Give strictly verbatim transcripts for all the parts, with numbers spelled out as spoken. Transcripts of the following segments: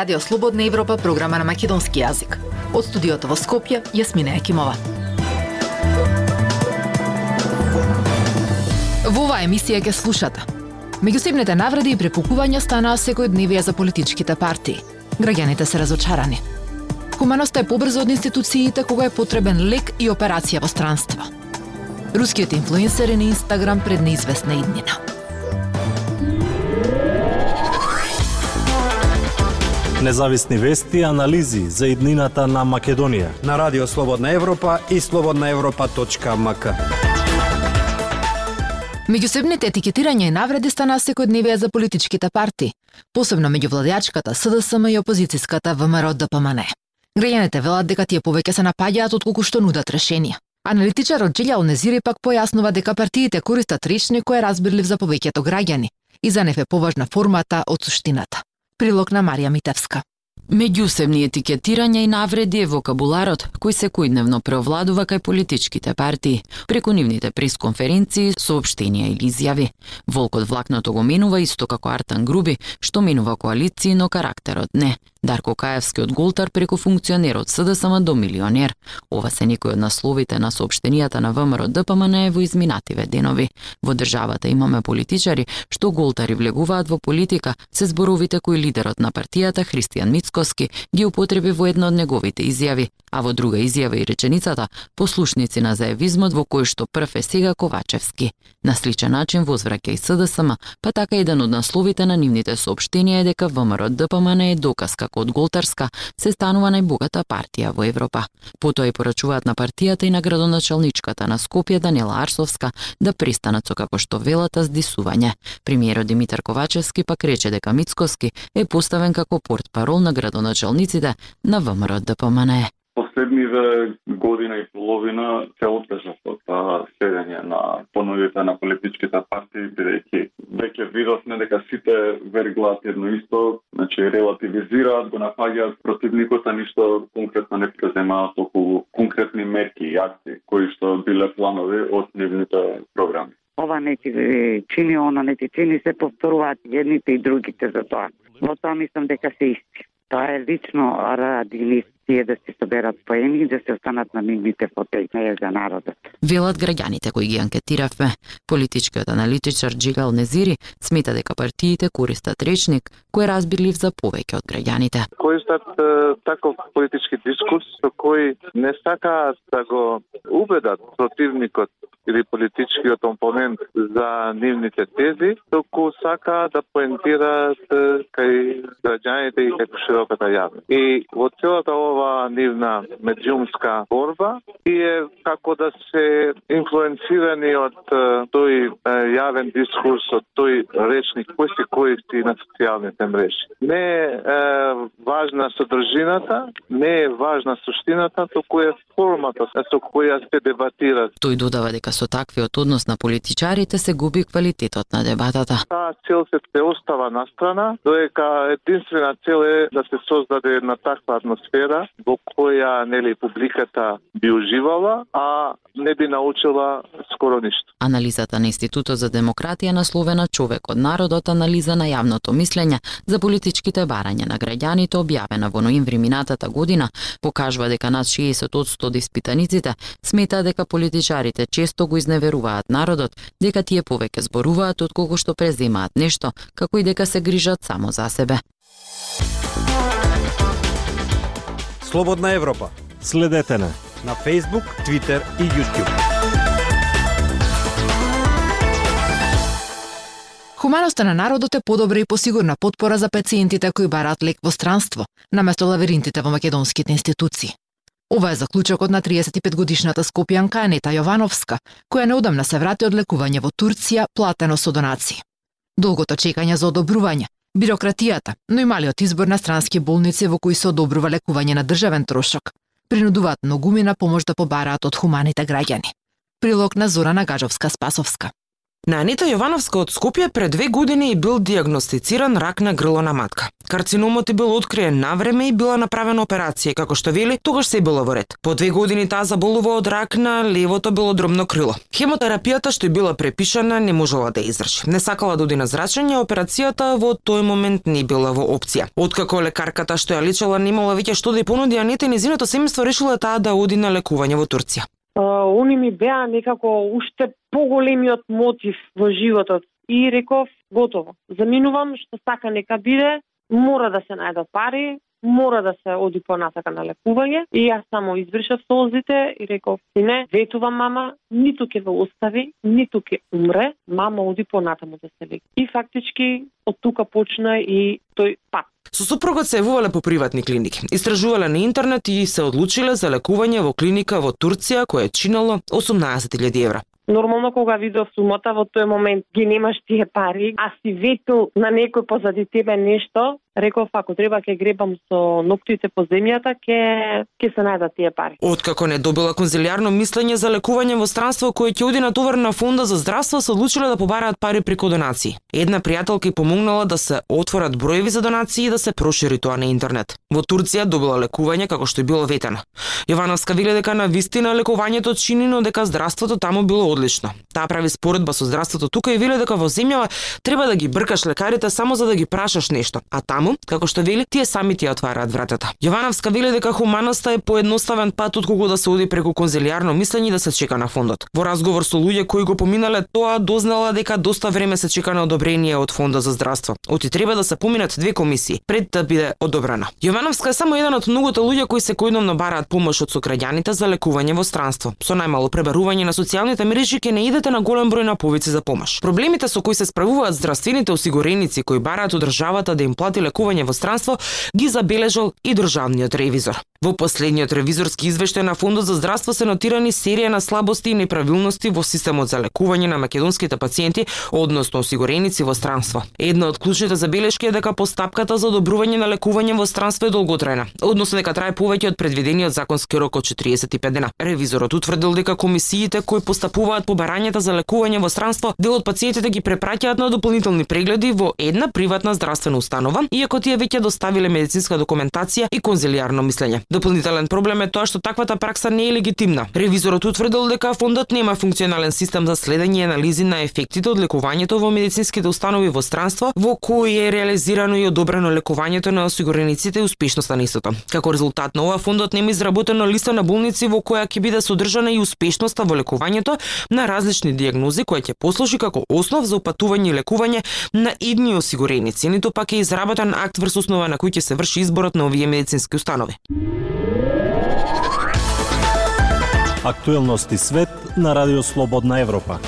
Радио Слободна Европа, програма на македонски јазик. Од студиото во Скопје, Јасмина Екимова. Во оваа емисија ќе слушате: меѓусебните навреди и препукувања станаа секојдневие за политичките партии. Граѓаните се разочарани. Хуманоста е побрзо од институциите кога е потребен лек и операција во странство. Рускиот инфлуенсер е на Инстаграм пред неизвестна иднина. Независни вести и анализи за иднината на Македонија на Радио Слободна Европа и слободна европа точка ем ка. Меѓусебните етикетирања и навреди станаа секојдневие за политичките партии, посебно меѓу владеачката С Д С М и опозицијската В М Р Д П М Н. Граѓаните велат дека тие повеќе се напаѓаат отколку што нудат решенија. Аналитичарот Джилјал Незири пак појаснува дека партиите користат речник кој е разбирлив за повеќето граѓани и за нив е поважна формата од суштината. Прилог на Марија Митевска. Меѓусебни етикетирања и навреди е вокабуларот кој секојдневно преовладува кај политичките партии, преку нивните пресконференции, соопштенија или изјави. Волкот влакното го менува исто како Артан Груби, што менува коалиции, но карактерот не. Дарко Каевски од Голтар преку функционер од С Д С М до милионер. Ова се некои од насловите на соопштенијата на В М Р Д П М Н во изминативе денови. Во државата имаме политичари што Голтари влегуваат во политика, се зборовите кои лидерот на партијата Христијан Мицкоски ги употреби во една од неговите изјави, а во друга изјава и реченицата послушници на заевизмот во кој што прв е сега Ковачевски. На сличен начин возвраќа и С Д С М, па така еден од насловите на нивните соопштенија е дека В М Р Д П М Н е доказ како од Голтарска се станува најбогата партија во Европа. Потоа и порачуваат на партијата и на градоначалничката на Скопје Даниела Арсовска да престанат со, како што велат, здисување. Премиерот Димитар Ковачевски пак рече дека Мицкоски е поставен како портпарол на градоначалниците на В М Р Д П М Н. Последниве година и половина се отежав од следење на понудите на политичките партии, бидејќи веќе видовме дека сите верглаат едно исто, значи релативизираат, го напаѓаат противникот, а ништо конкретно не преземаат околу конкретни мерки и акции кои што биле планови од нивните програми. Ова не ти чини, она не ти чини, се повторуваат едните и другите за тоа. Во тоа мислам дека се исти. Тоа е лично ради нив тие да се соберат поени и да се останат на нивните фотеи, не е за народот. Велат граѓаните кои ги анкетиравме. Политичкиот аналитичар Джилјал Незири смета дека партиите користат речник кој е разбирлив за повеќе од граѓаните. Користат таков политички дискурс со кој не сакаат да го убедат противникот или политичкиот опонент за нивните тези, току сака да поентираат кај граѓаните и кај широката јавност. И во целата ова нивна медиумска борба е како да се инфлуенцирани од тој јавен дискурс, од тој речник кој се користи на социјалните мрежи. Не е важна содржината, не е важна суштината, току е формата со која се дебатира. Тој додава дека со таквиот однос на политичарите се губи квалитетот на дебатата. Таа цел се те остава настрана, додека единствена цел е да се создаде една таква атмосфера во која нели публиката би уживала, а не би научила скоро ништо. Анализата на Институтот за демократија насловена Човек од народот, анализа на јавното мислење за политичките барања на граѓаните, објавена во ноември минатата година, покажува дека над шеесет одсто од испитаниците сметаат дека политичарите често го изневеруваат народот, дека тие повеќе зборуваат отколку што преземаат нешто, како и дека се грижат само за себе. Слободна Европа. Следете на на Facebook, Twitter и YouTube. Хуманоста на народот е подобра и посигурна потпора за пациентите кои бараат лек во странство, наместо лавиринтите во македонските институции. Ова е заклучокот на триесет и пет годишната скопјанка Анета Јовановска, која неодамна се врати од лекување во Турција, платено со донации. Долгото чекање за одобрување, бирократијата, но и малиот избор на странски болници во кои се одобрува лекување на државен трошок, принудуваат многуми на помош да побараат од хуманите граѓани. Прилог на Зорана Гаджовска-Спасовска. На Анита Јовановска од Скопје пред две години бил диагностициран рак на грло на матка. Карциномот е бил откриен на време и била направена операција, како што вели, тогаш се било во ред. По две години таа заболува од рак на левото белодробно крило. Хемотерапијата што е била препишана не можела да издржи. Не сакала да оди на зрачење, операцијата во тој момент не била во опција. Откако лекарката што ја лечела немала веќе што да ја понуди, Анита и нејзиното семејство решила таа да оди на лекување во Турција. Uh, они ми беа некако уште поголемиот мотив во животот и реков готово. Заминувам, што сака нека биде, мора да се најдат пари, мора да се оди понатака на лекување и јас само извршав солзите и реков сине, ветувам мама, ниту ќе ве остави, ниту ќе умре, мама оди понатаму да се лекува. И фактички од тука почна и тој пат. Со супругот се јавувале по приватни клиники, истражувале на интернет и се одлучиле за лекување во клиника во Турција која е чинело осумнаесет илјади евра. Нормално кога видов сумата во тој момент ги немаш тие пари, а си ветил на некој позади тебе нешто, реков ако треба ќе гребам со ноктите по земјата, ќе ќе се најдат тие пари. Откако не добила конзилијарно мислење за лекување во странство кој ќе оди натовар на фонда за здравство, се одлучиле да побараат пари преку донации. Една пријателка ѝ помогнала да се отворат броеви за донации и да се прошири тоа на интернет. Во Турција добила лекување како што е било ветено. Јовановска вели дека на вистина лекувањето чини, но дека здравството таму било одлично. Таа прави споредба со здравството тука и вели дека во земјава треба да ги бркаш лекарите само за да ги прашаш нешто, а таму, како што вели, тие сами ти отвараат вратата. Јовановска вели дека хуманоста е поедноставен пат отколку да се оди преку конзилијарно мислење и да се чека на фондот. Во разговор со луѓе кои го поминале тоа, дознала дека доста време се чека на одобрение од фондот за здравство. Оти треба да се поминат две комисии пред да биде одобрена. Јовановска е само еден од многуто луѓе кои секојдневно бараат помош од сограѓаните за лекување во странство. Со најмало пребарување на социјалните мрежи ќе не идете на голем број на повици за помош. Проблемите со кои се справуваат здравствените осигуреници кои бараат од државата да им плати лекување во странство ги забележал и државниот ревизор. Во последниот ревизорски извештај на Фондот за здравство се нотирани серија на слабости и неправилности во системот за лекување на македонските пациенти, односно осигуреници во странство. Една од клучните забелешки е дека постапката за одобрување на лекување во странство е долготрајна, односно дека трае повеќе од предвидениот законски рок од четириесет и пет дена. Ревизорот утврдил дека комисиите кои постапуваат по барањата за лекување во странство, дел од пациентите ги препраќаат на дополнителни прегледи во една приватна здравствена установа, иако тие веќе доставиле медицинска документација и конзилијарно мислење. Дополнителен проблем е тоа што таквата пракса не е легитимна. Ревизорот утврдил дека фондот нема функционален систем за следење и анализи на ефектите од лекувањето во медицинските установи во странство, во кои е реализирано и одобрено лекувањето на осигурениците и успешноста на истото. Како резултат на ова, фондот нема изработена листа на болници во која ќе биде содржана и успешноста во лекувањето на различни дијагнози, која ќе послужи како основ за упатување и лекување на идни осигуреници, ниту пак е изработен акт врз основа на кој ќе се врши изборот на овие медицински установи. Актуелности свет на Радио Слободна Европа.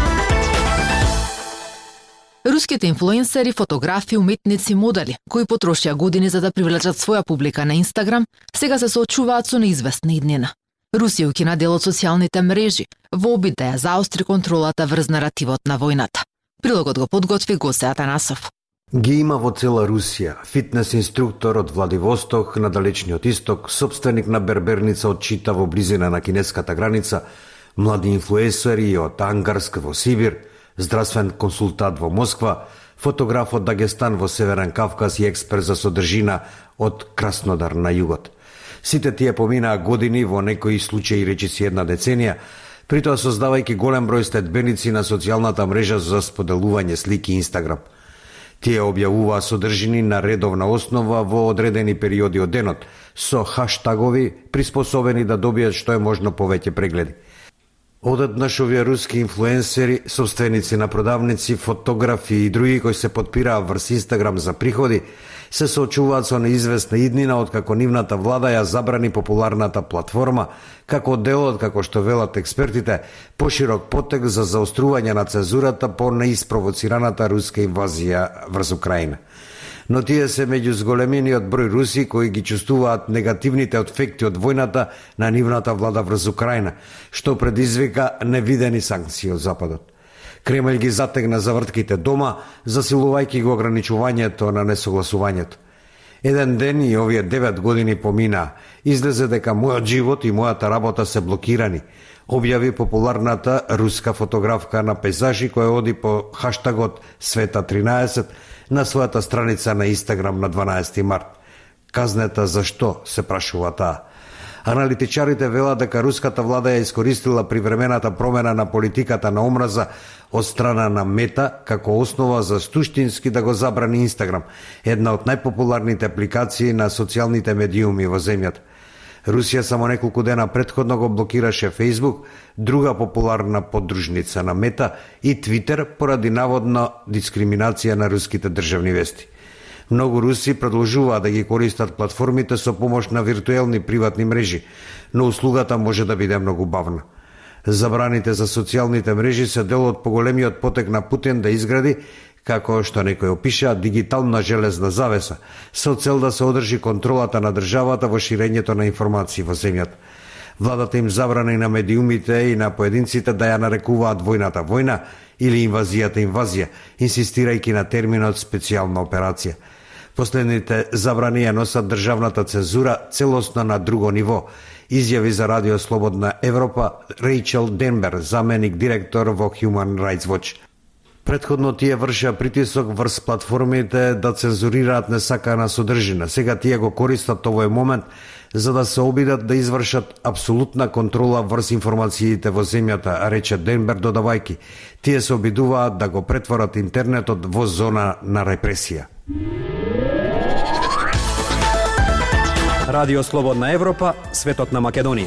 Руските инфлуенсери, фотографи, уметници, модели, кои потрошија години за да привлечат своја публика на Инстаграм, сега се соочуваат со неизвестна иднина. Русија укина дел од социјалните мрежи во обид да ја заостри контролата врз наративот на војната. Прилогот го подготви Госе Атанасов. Ги има во цела Русија фитнес инструктор од Владивосток на далечниот исток, собственик на берберница од Чита во близина на кинеската граница, млади инфлуенсери од Ангарск во Сибир, здравствен консултант во Москва, фотограф од Дагестан во Северен Кавказ и експерт за содржина од Краснодар на југот. Сите тие поминаа години, во некои случаи речиси една деценија, притоа создавајќи голем број следбеници на социјалната мрежа за споделување слики Инстаграм. Тие објавуваа содржини на редовна основа во одредени периоди од денот, со хаштагови приспособени да добијат што е можно повеќе прегледи. Одеднаш овие руски инфлуенсери, собственици на продавници, фотографи и други кои се подпираа врз Инстаграм за приходи, се соочуваат со неизвестна иднина откако нивната влада ја забрани популарната платформа, како дел од, како што велат експертите, поширок потек за заострување на цензурата по неиспровоцираната руска инвазија врз Украина. Но тие се меѓу зголемениот број руси кои ги чувствуваат негативните ефекти од војната на нивната влада врз Украина, што предизвика невидени санкции од Западот. Кремљ ги затегна завртките дома, засилувајќи го ограничувањето на несогласувањето. Еден ден и овие девет години помина, излезе дека мојот живот и мојата работа се блокирани, објави популарната руска фотографка на пейзажи која оди по хаштагот Света тринаесет на својата страница на Инстаграм на дванаесети март. Казнета зашто, се прашува таа. Аналитичарите велат дека руската влада ја искористила привремената промена на политиката на омраза од страна на Мета како основа за суштински да го забрани Инстаграм, една од најпопуларните апликации на социјалните медиуми во земјата. Русија само неколку дена претходно го блокираше Фејсбук, друга популарна поддружница на Мета, и Твитер поради наводна дискриминација на руските државни вести. Многу руси продолжуваат да ги користат платформите со помош на виртуелни приватни мрежи, но услугата може да биде многу бавна. Забраните за социјалните мрежи се дел од поголемиот потек на Путин да изгради, како што некои опишаат, дигитална железна завеса, со цел да се одржи контролата на државата во ширењето на информации во земјата. Владата им забрани на медиумите и на поединците да ја нарекуваат војната војна или инвазијата инвазија, инсистирајќи на терминот специјална операција. Последните забрани ја носат државната цензура целосно на друго ниво, изјави за Радио Слободна Европа Рейчел Денбер, заменик директор во Human Rights Watch. Предходно тие вршеа притисок врз платформите да цензурираат несакана содржина. Сега тие го користат овој момент за да се обидат да извршат апсолутна контрола врз информациите во земјата, рече Денбер додавајки. Тие се обидуваат да го претворат интернетот во зона на репресија. Радио Слободна Европа, светот на Македонија.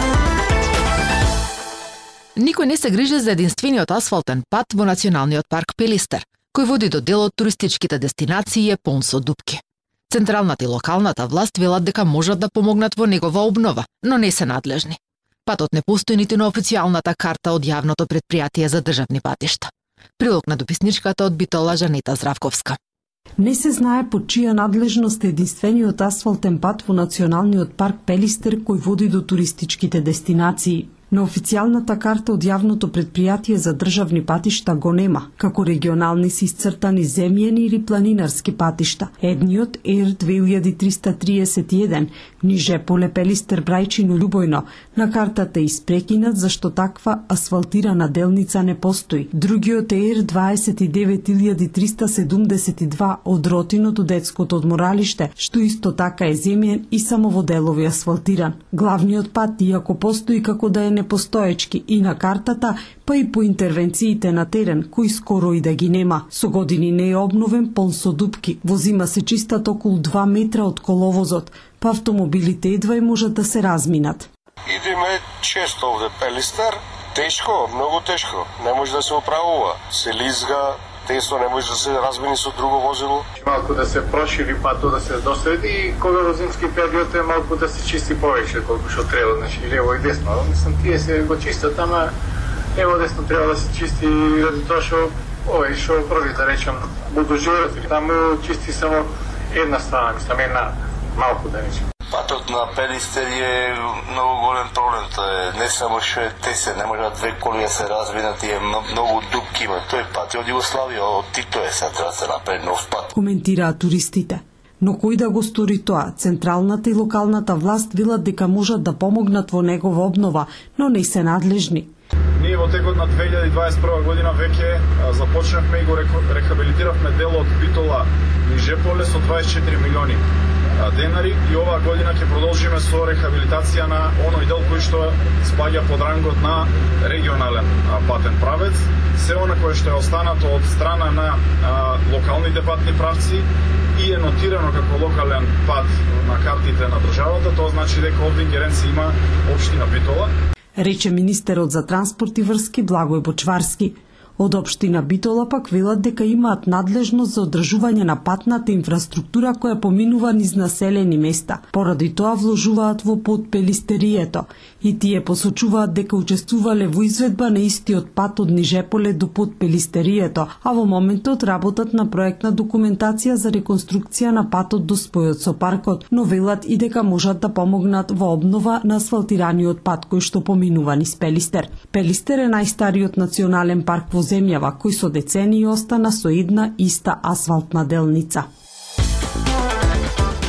Никој не се грижи за единствениот асфалтен пат во Националниот парк Пелистер, кој води до дел од туристичките дестинации и е полн со дупки. Централната и локалната власт велат дека можат да помогнат во негова обнова, но не се надлежни. Патот не постои ниту на официјалната карта од јавното претпријатие за државни патишта. Прилог на дописничката од Битола Жанета Здравковска. Не се знае по чија надлежност е единствениот асфалтен пат во Националниот парк Пелистер кој води до туристичките дестинации. На официјалната карта од јавното претпријатие за државни патишта го нема, како регионални се исцртани земјени или планинарски патишта. Едниот е Р две илјади триста триесет и еден, ниже поле Пелистер Брајчино Љубојно, на картата е испрекинат зашто таква асфалтирана делница не постои. Другиот е Р дваесет и девет илјади триста седумдесет и два од Ротиното детското одморалиште, што исто така е земјен и само во делови асфалтиран. Главниот пат, иако постои како да е непостоечки и на картата, па и по интервенциите на терен, кои скоро и да ги нема. Со години не е обновен, полн со дупки. Во зима се чистат околу два метра од коловозот, па автомобилите едва и можат да се разминат. Идеме често овде Пелистер, тешко, многу тешко, не може да се оправува. Се лизга, тесно не може да се размени со друго возило. Малку да се прошири патот, да се досреди и кога во зимски период е малку да се чисти повеќе колку што треба, значи лево и десно. Мислам тие се го чистат, ама лево десно треба да се чисти ради тоа што овој што први да речем будужерот или таму чисти само една страна, мислам една малку да речем. Патот на Пелистер е многу голем проблем, тоа е не само што е тесен, не може две коли да се разминат и е многу дупки има. Тој пат е од Југославија, од Тито е, сега треба да се направи нов пат. Коментираат туристите. Но кој да го стори тоа? Централната и локалната власт велат дека можат да помогнат во негова обнова, но не се надлежни. Ние во текот на две илјади дваесет и прва година веќе започнавме и го рехабилитиравме дел од Битола ниже поле со дваесет и четири милиони денари и оваа година ќе продолжиме со рехабилитација на оној дел кој што спаѓа под рангот на регионален патен правец. Се она кое што е останато од страна на а, локалните патни правци и е нотирано како локален пат на картите на државата, тоа значи дека овде ингеренција има општина Битола. Рече министерот за транспорт и врски Благој Бочварски. Од општина Битола пак велат дека имаат надлежност за одржување на патната инфраструктура која поминува низ населени места. Поради тоа вложуваат во подпелистерието и тие посочуваат дека учествувале во изведба на истиот пат од Нижеполе до подпелистерието, а во моментот работат на проектна документација за реконструкција на патот до спојот со паркот, но велат и дека можат да помогнат во обнова на асфалтираниот пат кој што поминува низ Пелистер. Пелистер е најстариот национален парк во земјава, кој со децении остана со една иста асфалтна делница.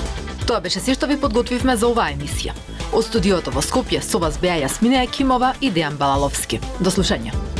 Тоа беше се што ви подготвивме за оваа емисија. Од студиото во Скопје со вас беа Јасмина Екимова и Дејан Балаловски. До слушање.